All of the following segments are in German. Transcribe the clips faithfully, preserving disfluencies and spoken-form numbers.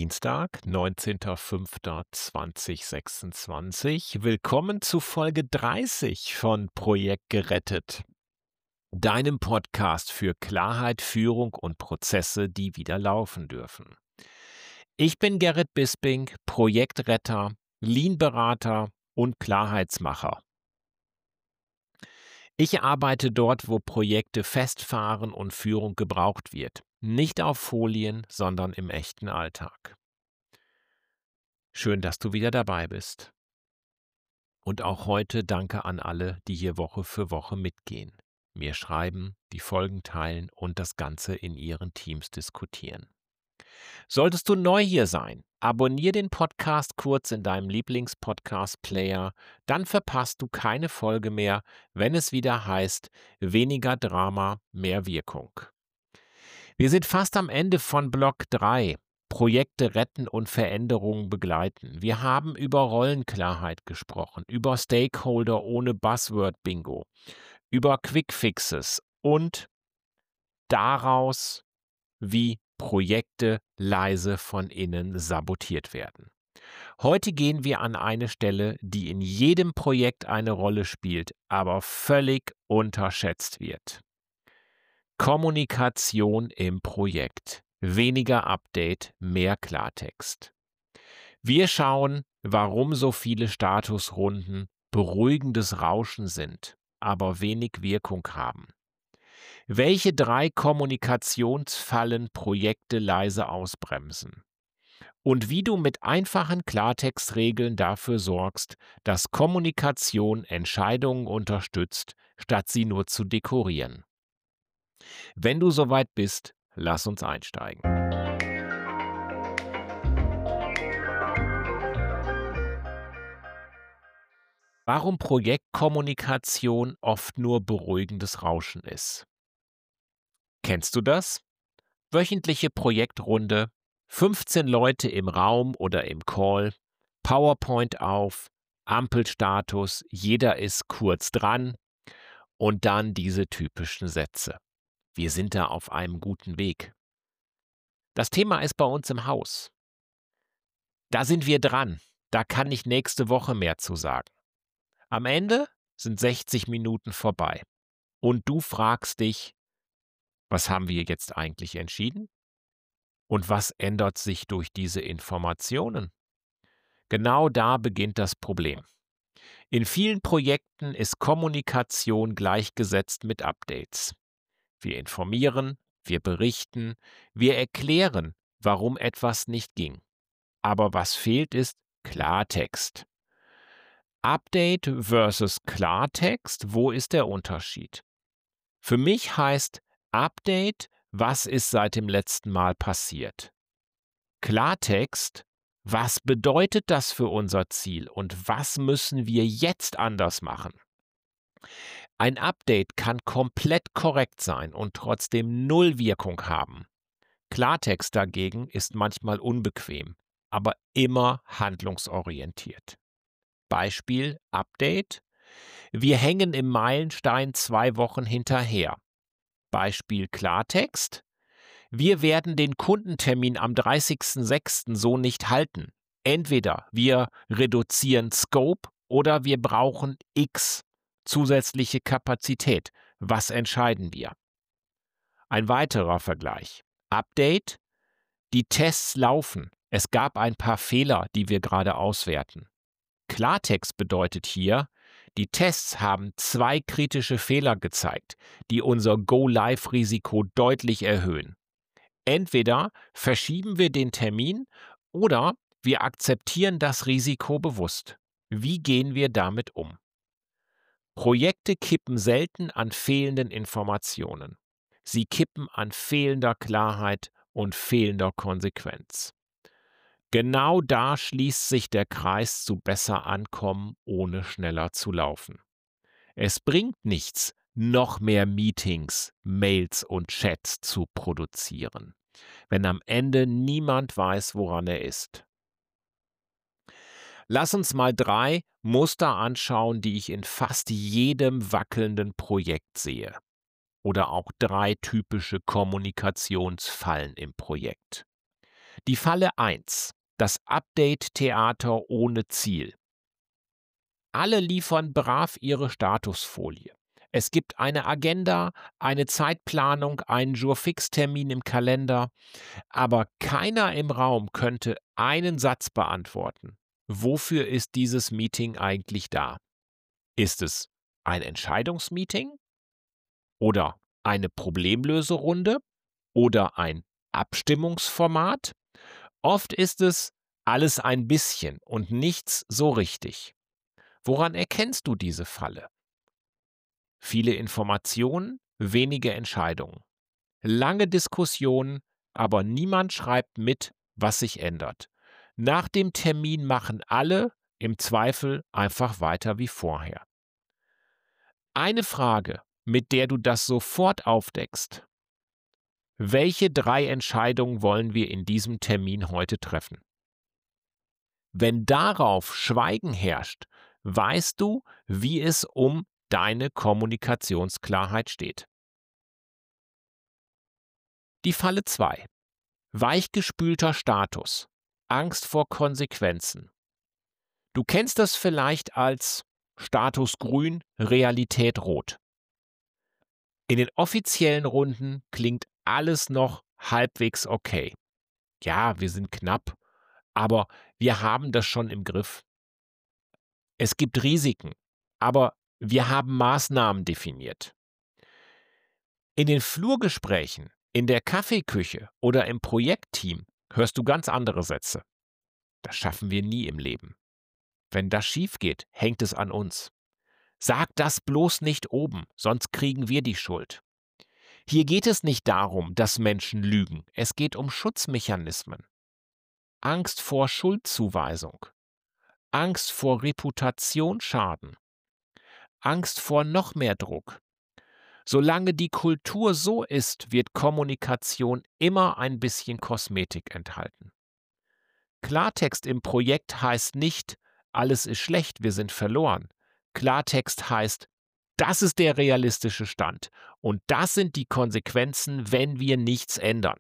Dienstag, neunzehnter fünfter zweitausendsechsundzwanzig. Willkommen zu Folge dreißig von Projekt gerettet, deinem Podcast für Klarheit, Führung und Prozesse, die wieder laufen dürfen. Ich bin Gerrit Bisping, Projektretter, Lean-Berater und Klarheitsmacher. Ich arbeite dort, wo Projekte festfahren und Führung gebraucht wird. Nicht auf Folien, sondern im echten Alltag. Schön, dass du wieder dabei bist. Und auch heute danke an alle, die hier Woche für Woche mitgehen, mir schreiben, die Folgen teilen und das Ganze in ihren Teams diskutieren. Solltest du neu hier sein, abonniere den Podcast kurz in deinem Lieblings-Podcast-Player, dann verpasst du keine Folge mehr, wenn es wieder heißt, weniger Drama, mehr Wirkung. Wir sind fast am Ende von Block drei. Projekte retten und Veränderungen begleiten. Wir haben über Rollenklarheit gesprochen, über Stakeholder ohne Buzzword-Bingo, über Quickfixes und daraus, wie Projekte leise von innen sabotiert werden. Heute gehen wir an eine Stelle, die in jedem Projekt eine Rolle spielt, aber völlig unterschätzt wird. Kommunikation im Projekt. Weniger Update, mehr Klartext. Wir schauen, warum so viele Statusrunden beruhigendes Rauschen sind, aber wenig Wirkung haben. Welche drei Kommunikationsfallen Projekte leise ausbremsen. Und wie du mit einfachen Klartextregeln dafür sorgst, dass Kommunikation Entscheidungen unterstützt, statt sie nur zu dekorieren. Wenn du soweit bist, lass uns einsteigen. Warum Projektkommunikation oft nur beruhigendes Rauschen ist. Kennst du das? Wöchentliche Projektrunde, fünfzehn Leute im Raum oder im Call, PowerPoint auf, Ampelstatus, jeder ist kurz dran und dann diese typischen Sätze. Wir sind da auf einem guten Weg. Das Thema ist bei uns im Haus. Da sind wir dran. Da kann ich nächste Woche mehr zu sagen. Am Ende sind sechzig Minuten vorbei. Und du fragst dich, was haben wir jetzt eigentlich entschieden? Und was ändert sich durch diese Informationen? Genau da beginnt das Problem. In vielen Projekten ist Kommunikation gleichgesetzt mit Updates. Wir informieren, wir berichten, wir erklären, warum etwas nicht ging. Aber was fehlt ist Klartext. Update versus Klartext, wo ist der Unterschied? Für mich heißt Update, was ist seit dem letzten Mal passiert? Klartext, was bedeutet das für unser Ziel und was müssen wir jetzt anders machen? Ein Update kann komplett korrekt sein und trotzdem null Wirkung haben. Klartext dagegen ist manchmal unbequem, aber immer handlungsorientiert. Beispiel Update. Wir hängen im Meilenstein zwei Wochen hinterher. Beispiel Klartext. Wir werden den Kundentermin am dreißigsten sechsten so nicht halten. Entweder wir reduzieren Scope oder wir brauchen X zusätzliche Kapazität. Was entscheiden wir? Ein weiterer Vergleich. Update. Die Tests laufen. Es gab ein paar Fehler, die wir gerade auswerten. Klartext bedeutet hier, die Tests haben zwei kritische Fehler gezeigt, die unser Go-Live-Risiko deutlich erhöhen. Entweder verschieben wir den Termin oder wir akzeptieren das Risiko bewusst. Wie gehen wir damit um? Projekte kippen selten an fehlenden Informationen. Sie kippen an fehlender Klarheit und fehlender Konsequenz. Genau da schließt sich der Kreis zu besser ankommen, ohne schneller zu laufen. Es bringt nichts, noch mehr Meetings, Mails und Chats zu produzieren, wenn am Ende niemand weiß, woran er ist. Lass uns mal drei Muster anschauen, die ich in fast jedem wackelnden Projekt sehe. Oder auch drei typische Kommunikationsfallen im Projekt. Die Falle eins. Das Update-Theater ohne Ziel. Alle liefern brav ihre Statusfolie. Es gibt eine Agenda, eine Zeitplanung, einen Jour-Fix-Termin im Kalender, aber keiner im Raum könnte einen Satz beantworten. Wofür ist dieses Meeting eigentlich da? Ist es ein Entscheidungsmeeting oder eine Problemlöserunde oder ein Abstimmungsformat? Oft ist es alles ein bisschen und nichts so richtig. Woran erkennst du diese Falle? Viele Informationen, wenige Entscheidungen. Lange Diskussionen, aber niemand schreibt mit, was sich ändert. Nach dem Termin machen alle im Zweifel einfach weiter wie vorher. Eine Frage, mit der du das sofort aufdeckst. Welche drei Entscheidungen wollen wir in diesem Termin heute treffen? Wenn darauf Schweigen herrscht, weißt du, wie es um deine Kommunikationsklarheit steht. Die Falle zwei. Weichgespülter Status. Angst vor Konsequenzen. Du kennst das vielleicht als Status grün, Realität rot. In den offiziellen Runden klingt alles noch halbwegs okay. Ja, wir sind knapp, aber wir haben das schon im Griff. Es gibt Risiken, aber wir haben Maßnahmen definiert. In den Flurgesprächen, in der Kaffeeküche oder im Projektteam hörst du ganz andere Sätze. Das schaffen wir nie im Leben. Wenn das schief geht, hängt es an uns. Sag das bloß nicht oben, sonst kriegen wir die Schuld. Hier geht es nicht darum, dass Menschen lügen. Es geht um Schutzmechanismen. Angst vor Schuldzuweisung. Angst vor Reputationsschaden. Angst vor noch mehr Druck. Solange die Kultur so ist, wird Kommunikation immer ein bisschen Kosmetik enthalten. Klartext im Projekt heißt nicht, alles ist schlecht, wir sind verloren. Klartext heißt, das ist der realistische Stand und das sind die Konsequenzen, wenn wir nichts ändern.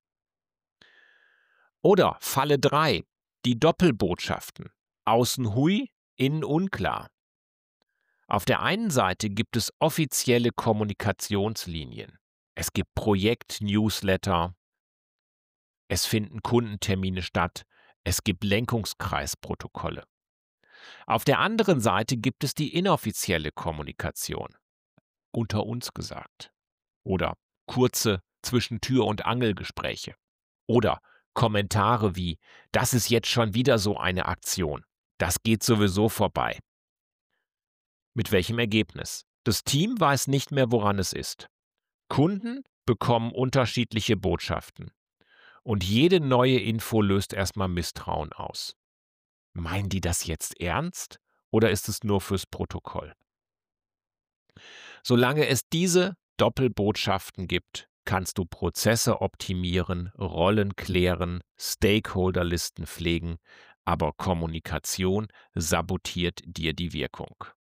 Oder Falle drei, die Doppelbotschaften. Außen hui, innen unklar. Auf der einen Seite gibt es offizielle Kommunikationslinien. Es gibt Projekt-Newsletter. Es finden Kundentermine statt. Es gibt Lenkungskreisprotokolle. Auf der anderen Seite gibt es die inoffizielle Kommunikation. Unter uns gesagt. Oder kurze Zwischen-Tür- und Angelgespräche. Oder Kommentare wie, das ist jetzt schon wieder so eine Aktion. Das geht sowieso vorbei. Mit welchem Ergebnis? Das Team weiß nicht mehr, woran es ist. Kunden bekommen unterschiedliche Botschaften. Und jede neue Info löst erstmal Misstrauen aus. Meinen die das jetzt ernst oder ist es nur fürs Protokoll? Solange es diese Doppelbotschaften gibt, kannst du Prozesse optimieren, Rollen klären, Stakeholderlisten pflegen, aber Kommunikation sabotiert dir die Wirkung.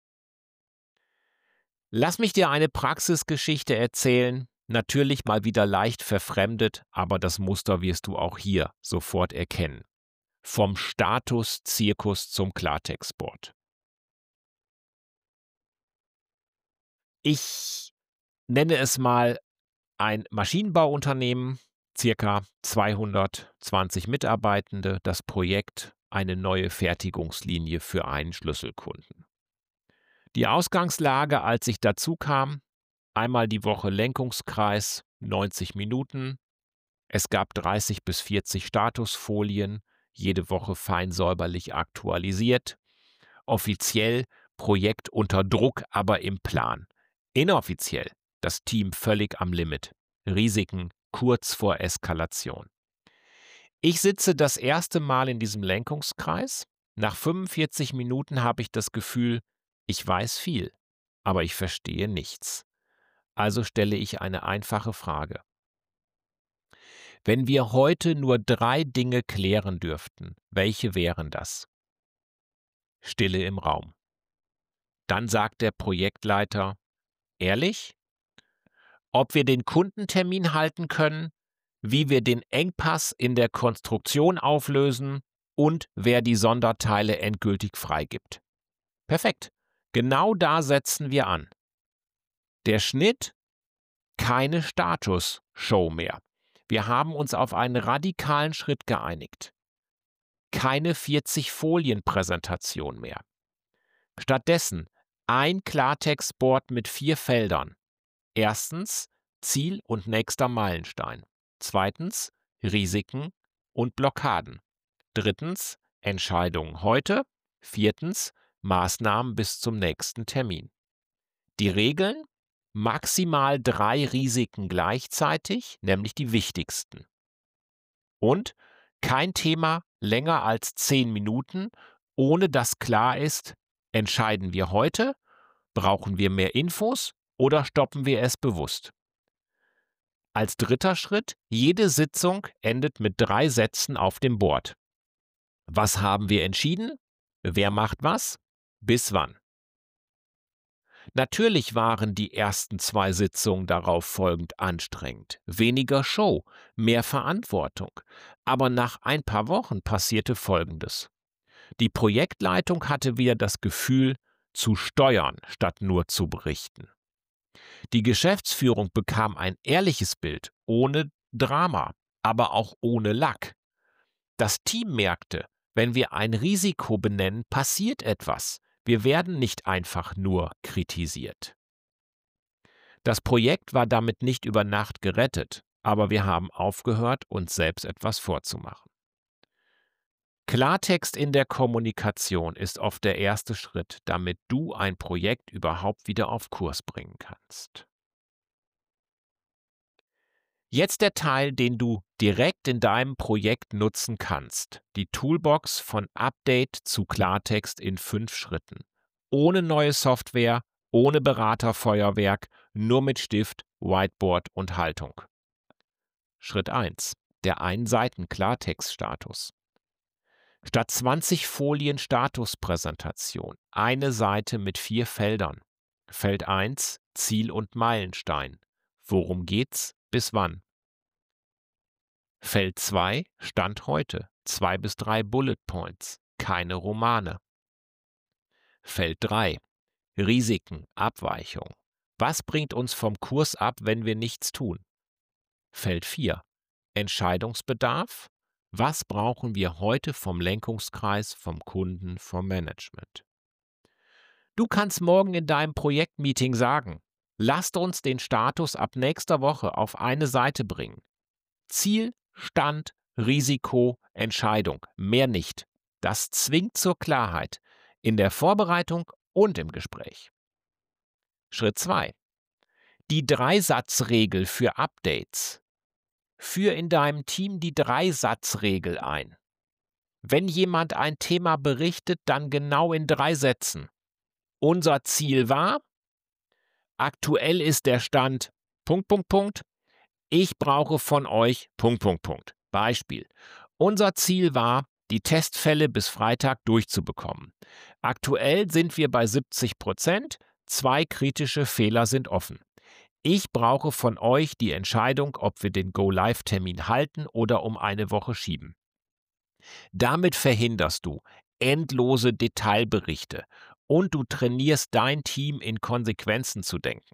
Lass mich dir eine Praxisgeschichte erzählen, natürlich mal wieder leicht verfremdet, aber das Muster wirst du auch hier sofort erkennen. Vom Status-Zirkus zum Klartextboard. Ich nenne es mal ein Maschinenbauunternehmen, circa zweihundertzwanzig Mitarbeitende, das Projekt eine neue Fertigungslinie für einen Schlüsselkunden. Die Ausgangslage, als ich dazu kam, einmal die Woche Lenkungskreis, neunzig Minuten. Es gab dreißig bis vierzig Statusfolien, jede Woche fein säuberlich aktualisiert. Offiziell Projekt unter Druck, aber im Plan. Inoffiziell das Team völlig am Limit. Risiken kurz vor Eskalation. Ich sitze das erste Mal in diesem Lenkungskreis. Nach fünfundvierzig Minuten habe ich das Gefühl, ich weiß viel, aber ich verstehe nichts. Also stelle ich eine einfache Frage. Wenn wir heute nur drei Dinge klären dürften, welche wären das? Stille im Raum. Dann sagt der Projektleiter, ehrlich? Ob wir den Kundentermin halten können, wie wir den Engpass in der Konstruktion auflösen und wer die Sonderteile endgültig freigibt. Perfekt. Genau da setzen wir an. Der Schnitt? Keine Status-Show mehr. Wir haben uns auf einen radikalen Schritt geeinigt. Keine vierzig-Folien-Präsentation mehr. Stattdessen ein Klartextboard mit vier Feldern. Erstens Ziel und nächster Meilenstein. Zweitens Risiken und Blockaden. Drittens Entscheidungen heute. Viertens Maßnahmen bis zum nächsten Termin. Die Regeln? Maximal drei Risiken gleichzeitig, nämlich die wichtigsten. Und kein Thema länger als zehn Minuten, ohne dass klar ist, entscheiden wir heute, brauchen wir mehr Infos oder stoppen wir es bewusst. Als dritter Schritt, jede Sitzung endet mit drei Sätzen auf dem Board. Was haben wir entschieden? Wer macht was? Bis wann? Natürlich waren die ersten zwei Sitzungen darauf folgend anstrengend. Weniger Show, mehr Verantwortung. Aber nach ein paar Wochen passierte Folgendes. Die Projektleitung hatte wieder das Gefühl, zu steuern, statt nur zu berichten. Die Geschäftsführung bekam ein ehrliches Bild, ohne Drama, aber auch ohne Lack. Das Team merkte, wenn wir ein Risiko benennen, passiert etwas. Wir werden nicht einfach nur kritisiert. Das Projekt war damit nicht über Nacht gerettet, aber wir haben aufgehört, uns selbst etwas vorzumachen. Klartext in der Kommunikation ist oft der erste Schritt, damit du ein Projekt überhaupt wieder auf Kurs bringen kannst. Jetzt der Teil, den du direkt in deinem Projekt nutzen kannst. Die Toolbox von Update zu Klartext in fünf Schritten. Ohne neue Software, ohne Beraterfeuerwerk, nur mit Stift, Whiteboard und Haltung. Schritt eins. Der Ein-Seiten-Klartext-Status. Statt zwanzig Folien Statuspräsentation, eine Seite mit vier Feldern. Feld eins, Ziel und Meilenstein. Worum geht's? Bis wann? Feld zwei, Stand heute, zwei bis drei Bullet Points, keine Romane. Feld drei, Risiken, Abweichung. Was bringt uns vom Kurs ab, wenn wir nichts tun? Feld vier, Entscheidungsbedarf. Was brauchen wir heute vom Lenkungskreis, vom Kunden, vom Management? Du kannst morgen in deinem Projektmeeting sagen, lasst uns den Status ab nächster Woche auf eine Seite bringen. Ziel, Stand, Risiko, Entscheidung, mehr nicht. Das zwingt zur Klarheit in der Vorbereitung und im Gespräch. Schritt zwei. Die Dreisatzregel für Updates. Führ in deinem Team die Dreisatzregel ein. Wenn jemand ein Thema berichtet, dann genau in drei Sätzen. Unser Ziel war, aktuell ist der Stand, Punkt, Punkt, Punkt, ich brauche von euch, Punkt, Punkt, Punkt. Beispiel. Unser Ziel war, die Testfälle bis Freitag durchzubekommen. Aktuell sind wir bei siebzig Prozent, zwei kritische Fehler sind offen. Ich brauche von euch die Entscheidung, ob wir den Go-Live-Termin halten oder um eine Woche schieben. Damit verhinderst du endlose Detailberichte und du trainierst dein Team in Konsequenzen zu denken.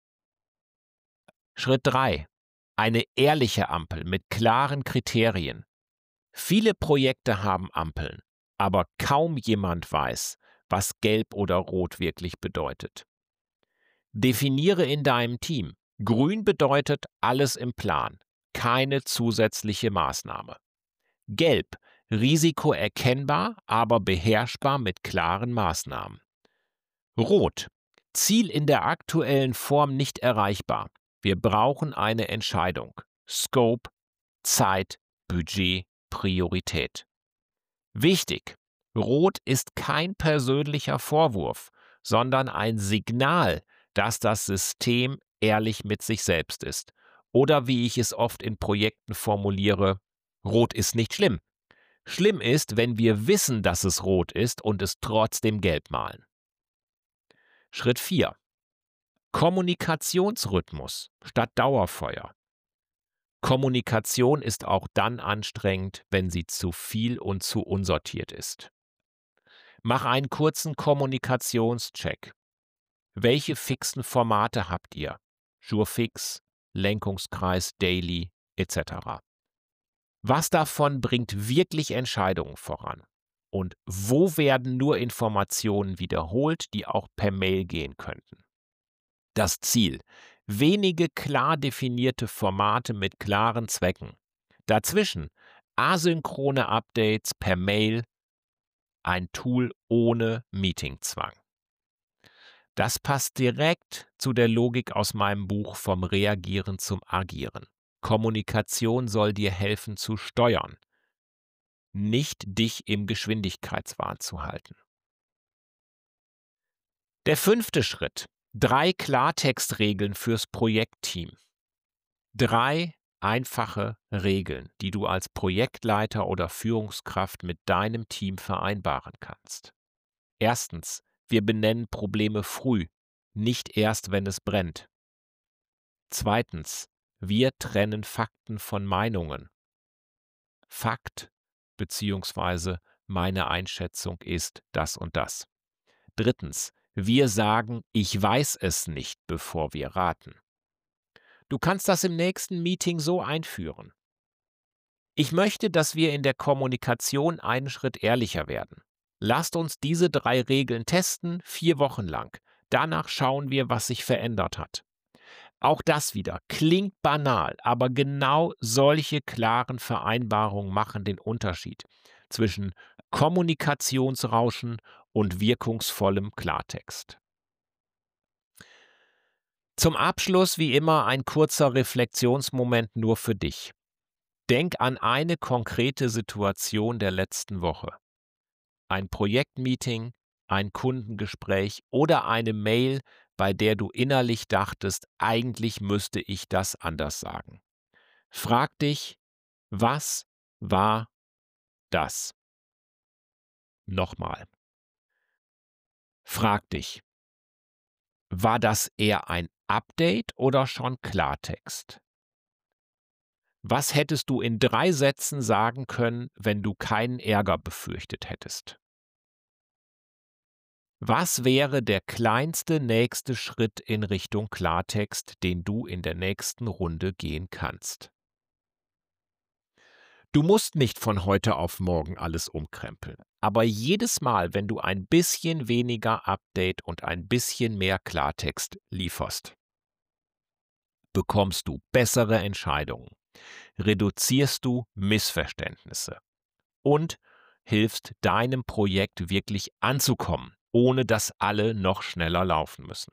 Schritt drei. Eine ehrliche Ampel mit klaren Kriterien. Viele Projekte haben Ampeln, aber kaum jemand weiß, was Gelb oder Rot wirklich bedeutet. Definiere in deinem Team. Grün bedeutet alles im Plan, keine zusätzliche Maßnahme. Gelb, Risiko erkennbar, aber beherrschbar mit klaren Maßnahmen. Rot, Ziel in der aktuellen Form nicht erreichbar. Wir brauchen eine Entscheidung. Scope, Zeit, Budget, Priorität. Wichtig, Rot ist kein persönlicher Vorwurf, sondern ein Signal, dass das System ehrlich mit sich selbst ist. Oder wie ich es oft in Projekten formuliere, Rot ist nicht schlimm. Schlimm ist, wenn wir wissen, dass es rot ist und es trotzdem gelb malen. Schritt vier. Kommunikationsrhythmus statt Dauerfeuer. Kommunikation ist auch dann anstrengend, wenn sie zu viel und zu unsortiert ist. Mach einen kurzen Kommunikationscheck. Welche fixen Formate habt ihr? Jourfix, Lenkungskreis, Daily et cetera. Was davon bringt wirklich Entscheidungen voran? Und wo werden nur Informationen wiederholt, die auch per Mail gehen könnten? Das Ziel: wenige klar definierte Formate mit klaren Zwecken. Dazwischen asynchrone Updates per Mail, ein Tool ohne Meetingzwang. Das passt direkt zu der Logik aus meinem Buch Vom Reagieren zum Agieren. Kommunikation soll dir helfen zu steuern, nicht dich im Geschwindigkeitswahn zu halten. Der fünfte Schritt: drei Klartextregeln fürs Projektteam. Drei einfache Regeln, die du als Projektleiter oder Führungskraft mit deinem Team vereinbaren kannst. Erstens: wir benennen Probleme früh, nicht erst, wenn es brennt. Zweitens: wir trennen Fakten von Meinungen. Fakt bzw. meine Einschätzung ist das und das. Drittens: wir sagen, ich weiß es nicht, bevor wir raten. Du kannst das im nächsten Meeting so einführen. Ich möchte, dass wir in der Kommunikation einen Schritt ehrlicher werden. Lasst uns diese drei Regeln testen, vier Wochen lang. Danach schauen wir, was sich verändert hat. Auch das wieder klingt banal, aber genau solche klaren Vereinbarungen machen den Unterschied zwischen Kommunikationsrauschen und wirkungsvollem Klartext. Zum Abschluss wie immer ein kurzer Reflexionsmoment nur für dich. Denk an eine konkrete Situation der letzten Woche. Ein Projektmeeting, ein Kundengespräch oder eine Mail, bei der du innerlich dachtest, eigentlich müsste ich das anders sagen. Frag dich, was war das? Nochmal. Frag dich, war das eher ein Update oder schon Klartext? Was hättest du in drei Sätzen sagen können, wenn du keinen Ärger befürchtet hättest? Was wäre der kleinste nächste Schritt in Richtung Klartext, den du in der nächsten Runde gehen kannst? Du musst nicht von heute auf morgen alles umkrempeln, aber jedes Mal, wenn du ein bisschen weniger Update und ein bisschen mehr Klartext lieferst, bekommst du bessere Entscheidungen, reduzierst du Missverständnisse und hilfst deinem Projekt wirklich anzukommen, ohne dass alle noch schneller laufen müssen.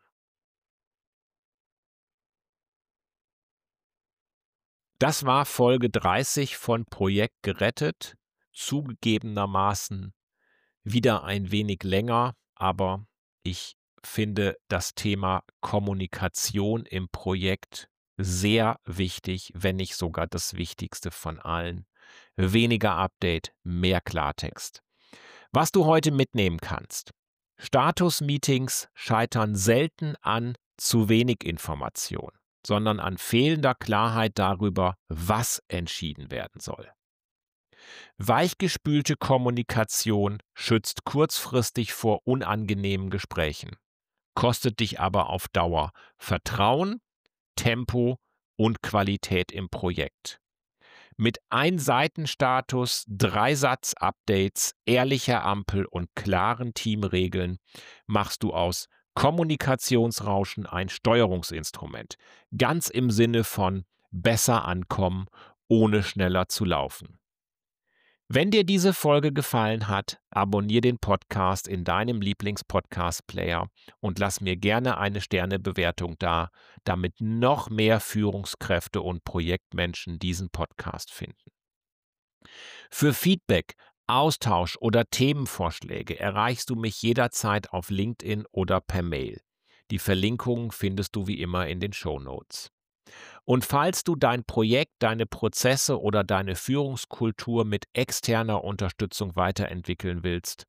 Das war Folge dreißig von Projekt gerettet, zugegebenermaßen wieder ein wenig länger, aber ich finde das Thema Kommunikation im Projekt sehr wichtig, wenn nicht sogar das Wichtigste von allen. Weniger Update, mehr Klartext. Was du heute mitnehmen kannst: Status-Meetings scheitern selten an zu wenig Information, sondern an fehlender Klarheit darüber, was entschieden werden soll. Weichgespülte Kommunikation schützt kurzfristig vor unangenehmen Gesprächen, kostet dich aber auf Dauer Vertrauen, Tempo und Qualität im Projekt. Mit Ein-Seiten-Status, Dreisatz-Updates, ehrlicher Ampel und klaren Teamregeln machst du aus Kommunikationsrauschen ein Steuerungsinstrument, ganz im Sinne von besser ankommen, ohne schneller zu laufen. Wenn dir diese Folge gefallen hat, abonniere den Podcast in deinem Lieblings-Podcast-Player und lass mir gerne eine Sternebewertung da, damit noch mehr Führungskräfte und Projektmenschen diesen Podcast finden. Für Feedback, Austausch oder Themenvorschläge erreichst du mich jederzeit auf LinkedIn oder per Mail. Die Verlinkungen findest du wie immer in den Shownotes. Und falls du dein Projekt, deine Prozesse oder deine Führungskultur mit externer Unterstützung weiterentwickeln willst,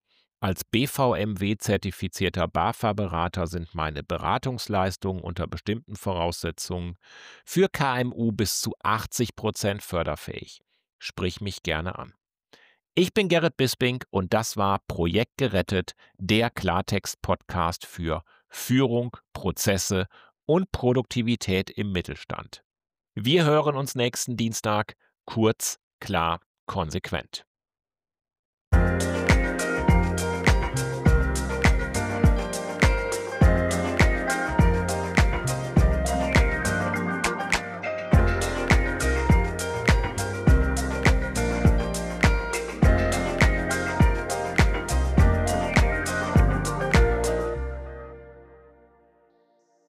Als B V M W-zertifizierter BAFA-Berater sind meine Beratungsleistungen unter bestimmten Voraussetzungen für K M U bis zu achtzig Prozent förderfähig. Sprich mich gerne an. Ich bin Gerrit Bisping und das war Projekt gerettet, der Klartext-Podcast für Führung, Prozesse und Produktivität im Mittelstand. Wir hören uns nächsten Dienstag. Kurz, klar, konsequent.